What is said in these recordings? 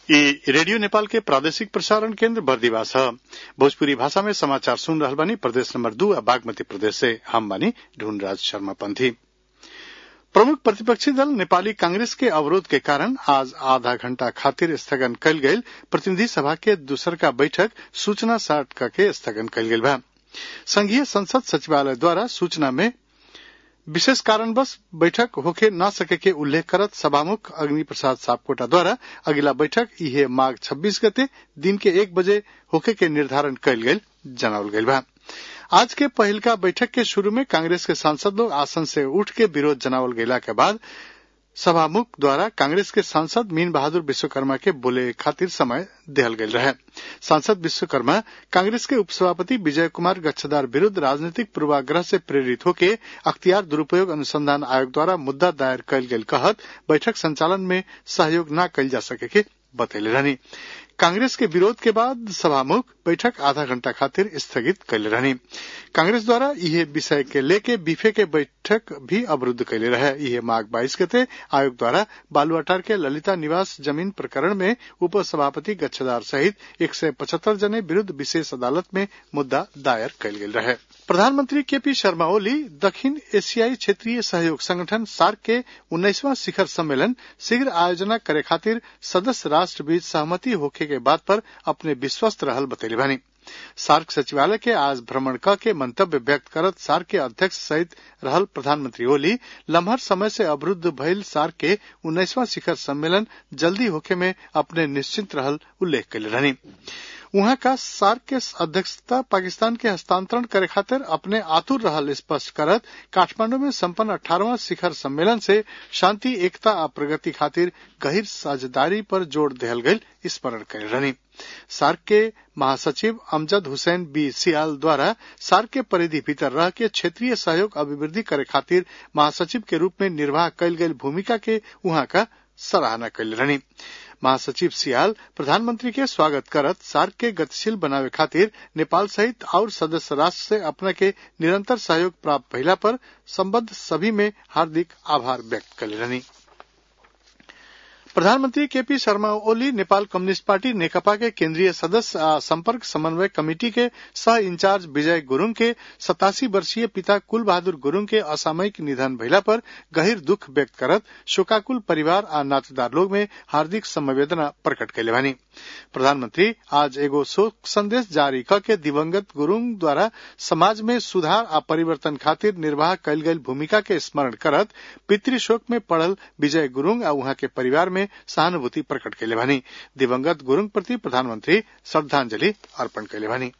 ई रेडियो नेपाल के प्रादेशिक प्रसारण केन्द्र बर्दिवा छ। भोजपुरी भाषा में समाचार सुन रहल बानी। प्रदेश नंबर 2 आ बागमती प्रदेश से हम बानी ढूंढराज शर्मा पंथी। प्रमुख प्रतिपक्षी दल नेपाली कांग्रेस के अवरोध के कारण आज आधा घंटा खातिर स्थगन कयल गयल प्रतिनिधि सभा के दूसरका बैठक सूचना साठ के स्थगन कयल गयल बा। संघीय संसद सचिवालय द्वारा सूचना में विशेष कारणवश बैठक होके न सके के उल्लेख करत सभामुख अग्नि प्रसाद सापकोटा द्वारा अगिला बैठक इहे माघ 26 गते दिन के 1 बजे होके के निर्धारण कयल गयल जनावल गयल बा। आज के पहिलका बैठक के शुरू में कांग्रेस के सांसद लोग आसन से उठ के विरोध जनावल गयला के बाद सभामुख द्वारा कांग्रेस के सांसद मीन बहादुर विश्वकर्मा के बोले खातिर समय देहल गयल रहे। सांसद विश्वकर्मा कांग्रेस के उपसभापति विजय कुमार गच्छदार विरुद्ध राजनीतिक पूर्वाग्रह से प्रेरित होके अख्तियार दुरुपयोग अनुसंधान आयोग द्वारा मुद्दा दायर कयल गेल कहत बैठक संचालन में सहयोग न कयल जा सके के बतैले रहनी। कांग्रेस के विरोध के बाद सभामुख बैठक आधा घंटा खातिर स्थगित कैले रहनी। कांग्रेस द्वारा यह विषय के लेके बीफे के बैठक भी अवरुद्ध कैले रहे। यह माघ 22 गते आयोग द्वारा बालुआटार के ललिता निवास जमीन प्रकरण में उपसभापति गच्छदार सहित 175 जने विरुद्ध विशेष अदालत में मुद्दा दायर कैल गेल रहे। प्रधानमंत्री केपी शर्मा ओली दक्षिण एशियाई क्षेत्रीय सहयोग संगठन सार्क के 19वां शिखर सम्मेलन शीघ्र आयोजना करे खातिर सदस्य राष्ट्र बीच सहमति होखे के बात पर अपने विश्वस्त रहल बतैले बानी। सार्क सचिवालय के आज भ्रमण क के मंतव्य व्यक्त करत सार्क के अध्यक्ष सहित रहल प्रधानमंत्री ओली लम्हर समय से अवरुद्ध भइल सार्क के 19वां शिखर सम्मेलन जल्दी होखे में अपने निश्चिंत रहल उल्लेख कैले रहनी। उहाँ का सार्क के अध्यक्षता पाकिस्तान के हस्तांतरण करे खातिर अपने आतुर रहल स्पष्ट करत काठमांडू में संपन्न 18वां शिखर सम्मेलन से शांति एकता आ प्रगति खातिर गहिर साझेदारी पर जोर देहल गयल स्मरण करे रहनी। सार्क के महासचिव अमजद हुसैन बी सियाल द्वारा सार्क के परिधि भीतर रह के क्षेत्रीय सहयोग अभिवृद्धि करे खातिर महासचिव के रूप में निर्वाह कयल गयल भूमिका के उहाँ का सराहना कैले रहनी। महासचिव सियाल प्रधानमंत्री के स्वागत करत सार्क के गतिशील बनावे खातिर नेपाल सहित और सदस्य राष्ट्र से अपना के निरंतर सहयोग प्राप्त भइला पर संबद्ध सभी में हार्दिक आभार व्यक्त कैले रहनी। प्रधानमंत्री KP Sharma Oli Nepal communist party Nekapa के केंद्रीय सदस्य आ संपर्क समन्वय कमिटी के सह इंचार्ज विजय गुरुङ के 87 वर्षीय पिता कुल बहादुर गुरुङ के असामयिक निधन भइला पर गहिर दुख व्यक्त करत शोकाकुल परिवार आ नातेदार लोग में हार्दिक संवेदना प्रकट कैले बानी। प्रधानमंत्री आज एगो शोक संदेश जारी क के दिवंगत गुरुङ द्वारा समाज में सुधार आ परिवर्तन खातिर निर्वाह कयल गयल भूमिका के स्मरण करत पितृशोक में पड़ल विजय गुरुङ आ उहाँ के परिवार में सहानुभूति प्रकट कैले बानी। दिवंगत गुरुङ प्रति प्रधानमंत्री श्रद्धांजलि अर्पण कैले बानी।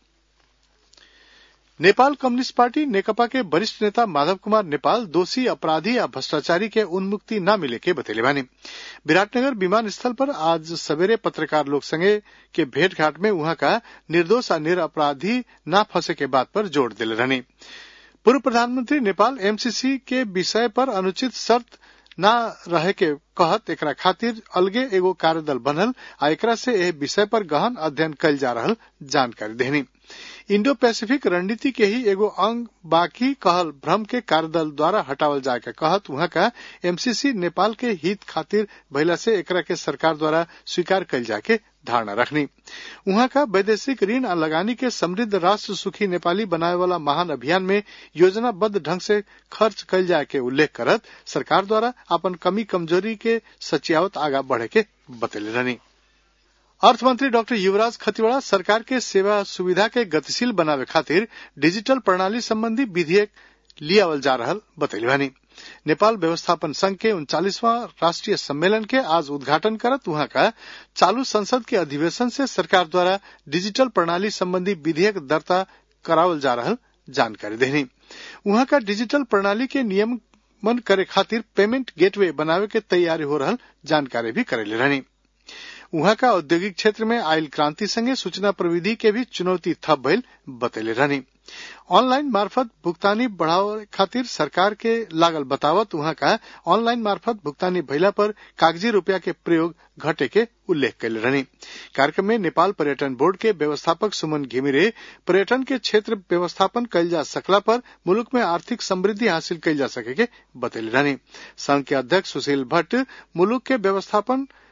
नेपाल कम्युनिस्ट पार्टी नेकपा के वरिष्ठ नेता माधव कुमार नेपाल दोषी अपराधी या भ्रष्टाचारी के उन्मुक्ति न मिले के बतैले बानी। विराटनगर विमानस्थल पर आज सवेरे पत्रकार लोग संगे के भेंटघाट में उहाँ का निर्दोष और निरपराधी न फंसे के बात पर जोर दिले रहनी। पूर्व प्रधानमंत्री नेपाल एमसीसी के विषय पर अनुचित शर्त न रहे के कहत एकरा खातिर अलगे एगो कार्यदल बनल आ एकरा से एह विषय पर गहन अध्ययन कयल जा रहल जानकारी देनी। इंडो पैसिफिक रणनीति के ही एगो अंग बाकी कहल भ्रम के कार्यदल द्वारा हटावल जाए के कहत वहां का एमसीसी नेपाल के हित खातिर भइला से एकरा के सरकार द्वारा स्वीकार कयल जाके धारणा रखनी। वहां का वैदेशिक ऋण आ लगानी के समृद्ध राष्ट्र सुखी नेपाली बनाए वाला महान अभियान में योजनाबद्ध ढंग से खर्च कयल जाए के उल्लेख करत सरकार द्वारा अपन कमी कमजोरी के सचियावत आगा बढ़े के बतैले रहनी। अर्थमंत्री डॉक्टर युवराज खतिवड़ा सरकार के सेवा सुविधा के गतिशील बनावे खातिर डिजिटल प्रणाली संबंधी विधेयक लियावल जा रहल बतैले बानी। नेपाल व्यवस्थापन संघ के 39वां राष्ट्रीय सम्मेलन के आज उद्घाटन करत वहां का चालू संसद के अधिवेशन से सरकार द्वारा डिजिटल प्रणाली संबंधी विधेयक दर्ता करावल जा रहल जानकारी देनी। वहां का डिजिटल प्रणाली के नियमन करे खातिर पेमेंट गेटवे बनावे के तैयारी हो रहल जानकारी भी करेले रहनी। उहाँ का औद्योगिक क्षेत्र में आयल क्रांति संगे सूचना प्रविधि के भी चुनौती थप भइल बतैले रहनी। ऑनलाइन मार्फत भुगतानी बढ़ावे खातिर सरकार के लागल बतावत उहाँ का ऑनलाइन मार्फत भुगतानी भइला पर कागजी रुपया के प्रयोग घटे के उल्लेख कैले रहनी। कार्यक्रम में नेपाल पर्यटन बोर्ड के व्यवस्थापक सुमन घिमिरे पर्यटन के क्षेत्र व्यवस्थापन कयल जा सकला पर मुलुक में आर्थिक समृद्धि हासिल कयल जा सके के बतैले रहनी। संघ के अध्यक्ष सुशील भट्ट मुलुक के व्यवस्थापन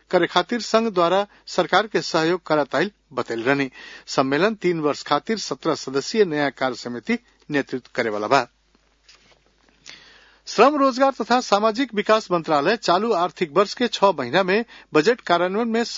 करे खातिर संघ द्वारा सरकार के सहयोग करत आइल बतैल रहनी। सम्मेलन 3 वर्ष खातिर 17 सदस्यीय नया कार्य समिति नेतृत्व करे वाला बा। श्रम रोजगार तथा सामाजिक विकास मंत्रालय चालू आर्थिक वर्ष के 6 महीना में बजट कार्यान्वयन में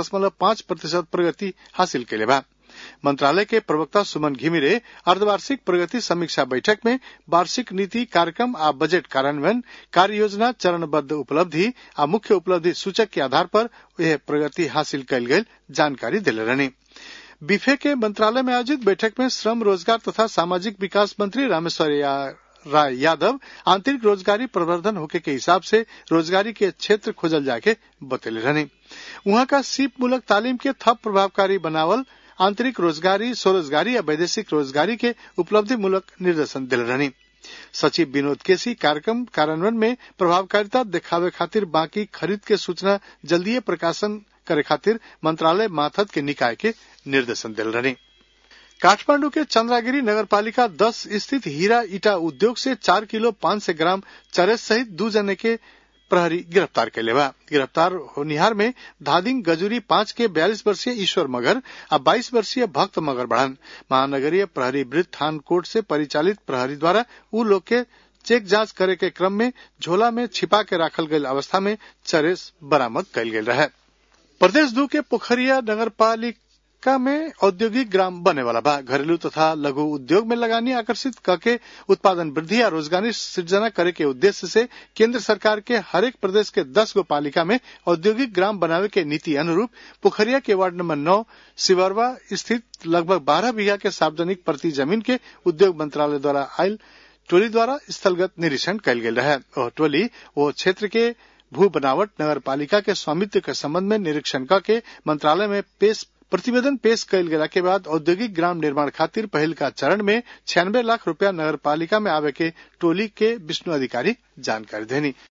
70.5% प्रगति हासिल कैले बा। मंत्रालय के प्रवक्ता सुमन घिमिरे अर्धवार्षिक प्रगति समीक्षा बैठक में वार्षिक नीति कार्यक्रम आ बजट कार्यान्वयन कार्य योजना चरणबद्ध उपलब्धि आ मुख्य उपलब्धि सूचक के आधार पर यह प्रगति हासिल कैल गई जानकारी दिले रहनी। बीफे के मंत्रालय में आयोजित बैठक में श्रम रोजगार तथा सामाजिक विकास मंत्री रामेश्वर राय यादव आंतरिक रोजगारी प्रवर्धन होके के हिसाब से रोजगारी के क्षेत्र खोजल जाके बतैले रहनी। वहां का सीप मूलक तालीम के थप प्रभावकारी बनावल आंतरिक रोजगारी स्वरोजगारी या वैदेशिक रोजगारी के उपलब्धि मूलक निर्देशन दिल रहनी। सचिव विनोद केसी कार्यक्रम कार्यान्वयन में प्रभावकारिता दिखावे खातिर बाकी खरीद के सूचना जल्दीय प्रकाशन करे खातिर मंत्रालय माथत के निकाय के निर्देशन दिल रहनी। काठमांडू के चंद्रागिरी नगरपालिका 10 स्थित हीरा ईटा उद्योग से 4 किलो 500 ग्राम चरस सहित 2 जने के प्रहरी गिरफ्तार कैले बा। गिरफ्तार होनिहार में धादिंग गजुरी 5 के 42 वर्षीय ईश्वर मगर और 22 वर्षीय भक्त मगर बढ़न। महानगरीय प्रहरी वृत्त थान कोर्ट से परिचालित प्रहरी द्वारा उ लोग के चेक जांच करे के क्रम में झोला में छिपा के राखल गई अवस्था में चरस बरामद कैल गेल रहे। प्रदेश 2 के पोखरिया नगरपालिका में औद्योगिक ग्राम बने वाला बा। घरेलू तथा लघु उद्योग में लगानी आकर्षित करके उत्पादन वृद्धि और रोजगारी सृजना करे के उद्देश्य से केंद्र सरकार के हरेक प्रदेश के 10 गो पालिका में औद्योगिक ग्राम बनावे के नीति अनुरूप पोखरिया के वार्ड नंबर 9 सिवरवा स्थित लगभग 12 बीघा के सार्वजनिक प्रति जमीन के उद्योग मंत्रालय द्वारा आयल टोली द्वारा स्थलगत निरीक्षण कैल गेल रहे। और टोली वो क्षेत्र के भू बनावट नगर पालिका के स्वामित्व के संबंध में निरीक्षण करके मंत्रालय में प्रतिवेदन पेश कैल गेला के बाद औद्योगिक ग्राम निर्माण खातिर पहल का चरण में 96 लाख रुपया नगर पालिका में आवे के टोली के विष्णु अधिकारी जानकारी देनी।